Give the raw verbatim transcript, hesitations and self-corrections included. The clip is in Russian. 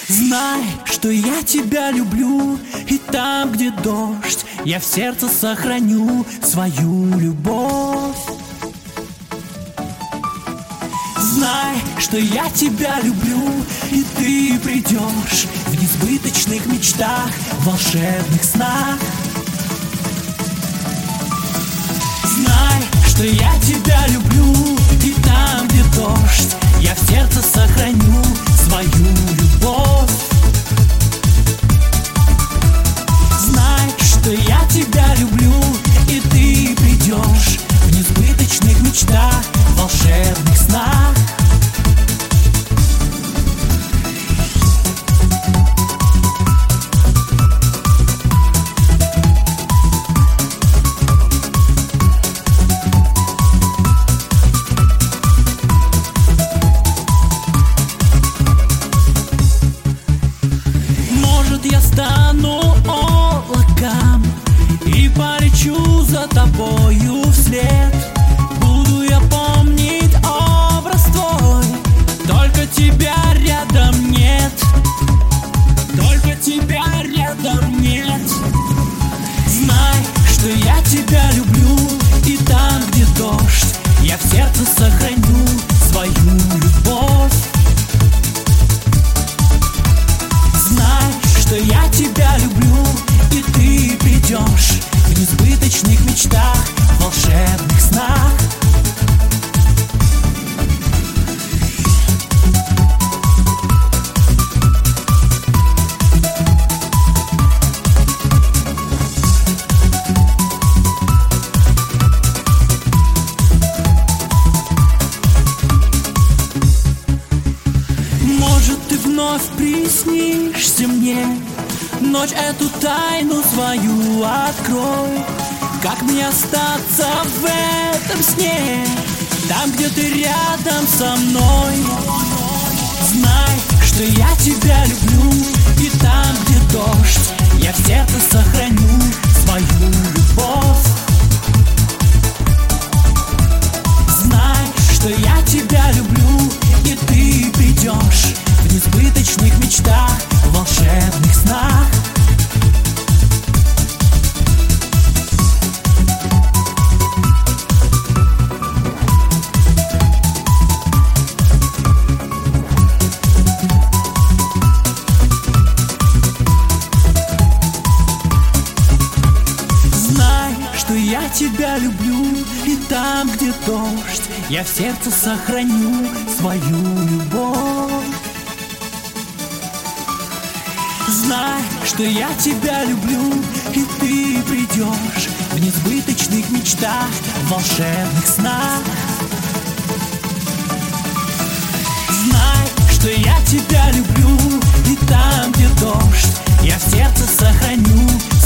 Знай, что я тебя люблю, и там, где дождь, я в сердце сохраню свою любовь. Знай, что я тебя люблю, и ты придешь в несбыточных мечтах, в волшебных снах. Знай, что я тебя люблю, и там, где дождь, я в сердце сохраню свою любовь. Знай, что я тебя люблю, и ты придешь в несбыточных мечтах, в волшебных снах. Я стану облаком и полечу за тобою вслед. Буду я помнить образ твой, только тебя рядом нет, только тебя рядом нет. Знай, что я тебя люблю, и там, где дождь, я в сердце сохраню свою любовь. Знай, что я тебя люблю, и ты придешь в несбыточных мечтах, в волшебных снах. Может, ты вновь приснишься мне, ночь эту тайну свою открой. Как мне остаться в этом сне, там, где ты рядом со мной? Знай, что я тебя люблю, и там, где дождь, я в сердце сохраню свою любовь. Знай, что я тебя люблю, и ты придешь в несбыточных мечтах, в волшебных снах. Знай, что я тебя люблю, и там, где дождь, я в сердце сохраню свою любовь. Знай, что я тебя люблю, и ты придешь в несбыточных мечтах, в волшебных снах. Знай, что я тебя люблю, и там, где дождь, я в сердце сохраню